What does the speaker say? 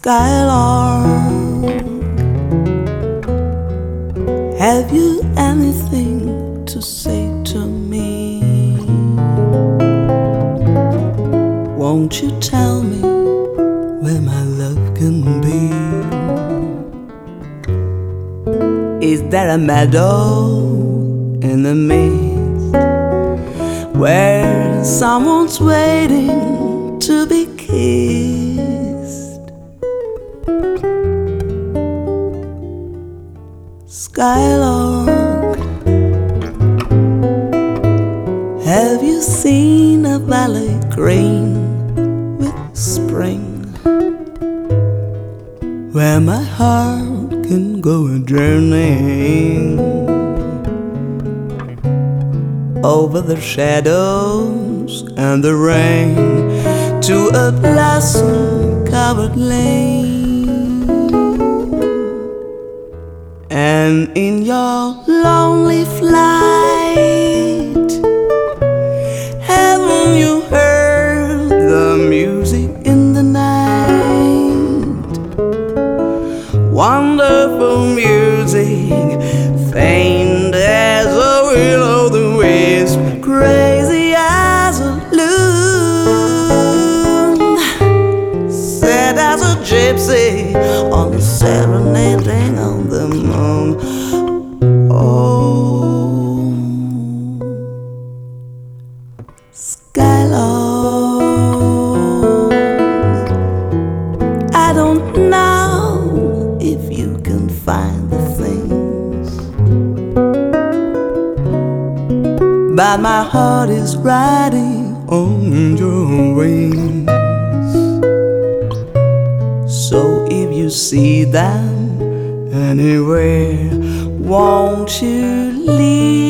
Skylark, have you anything to say to me? Won't you tell me where my love can be? Is there a meadow in the mist where someone's waiting to be kissed? Skylark, have you seen a valley green with spring, where my heart can go a journeying over the shadows and the rain to a blossom-covered lane? And in your lonely flight, haven't you heard the music in the night? Wonderful music, faint as a will-o'-the-wisp, crazy as a loon, sad as a gypsy on a serenading on the moon. Oh, Skylark, I don't know if you can find the things, but my heart is riding on your wings. So if you see them anywhere, won't you leave